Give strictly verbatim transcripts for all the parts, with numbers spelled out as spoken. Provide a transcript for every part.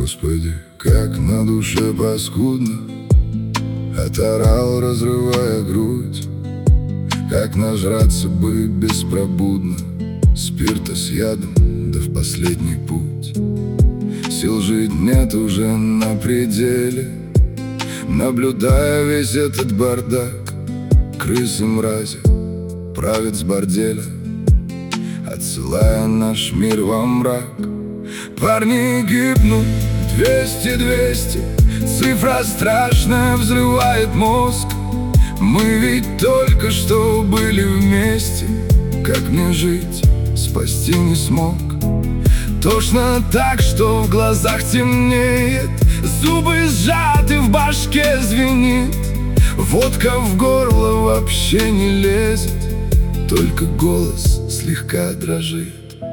Господи, как на душе паскудно, оторал, разрывая грудь. Как нажраться бы беспробудно спирта с ядом, да в последний путь. Сил жить нет уже на пределе, наблюдая весь этот бардак. Крысы мрази правят с борделя, отсылая наш мир во мрак. Парни гибнут, двести, двести, цифра страшная взрывает мозг. Мы ведь только что были вместе, как мне жить, спасти не смог. Тошно так, что в глазах темнеет, зубы сжаты, в башке звенит. Водка в горло вообще не лезет, только голос слегка дрожит.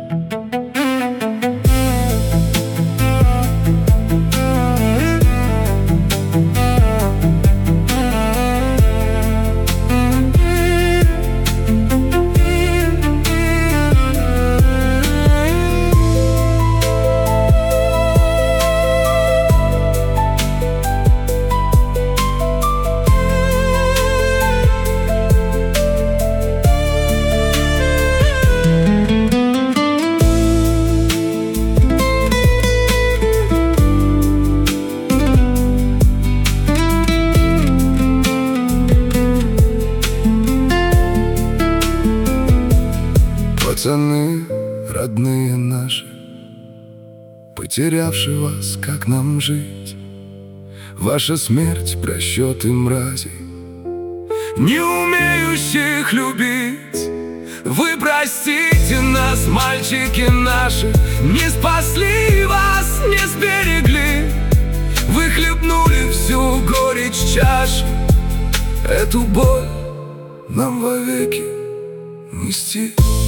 Пацаны, родные наши, потерявшие вас, как нам жить? Ваша смерть, просчеты мразей, не умеющих любить. Вы простите нас, мальчики наши, не спасли вас, не сберегли. Вы хлебнули всю горечь чаши, эту боль нам вовеки нести.